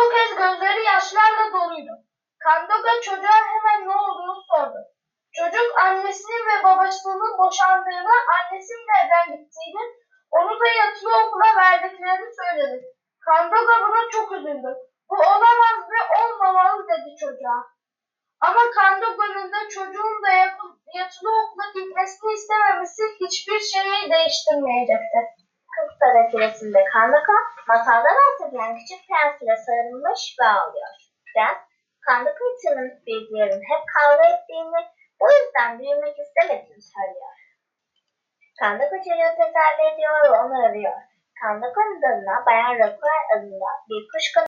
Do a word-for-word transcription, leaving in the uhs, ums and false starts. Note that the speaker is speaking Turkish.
Bu kez gözleri yaşlarla doluydu. Kandoga çocuğa hemen ne olduğunu sordu. Çocuk annesinin ve babasının boşandığını, annesinin de evden gittiğini, onu da yatılı okula verdiklerini söyledi. Kandoga buna çok üzüldü. Bu olamaz ve olmamalı dedi çocuğa. Ama Kandoga'nın da çocuğun da yatılı okula gitmesini istememesi hiçbir şeyi değiştirmeyecekti. Kıpkara küresinde Kandoga, masalda bahsedilen küçük prens ile sarılmış ve ağlıyor. Prens, Kandoga için büyüklerin hep kavga ettiğini, bu yüzden büyümek istemediğini söylüyor. Kandoga çocuğu teselli ediyor ve onu arıyor. Kandoga'nın dalına Bayan Raquel adında bir kuş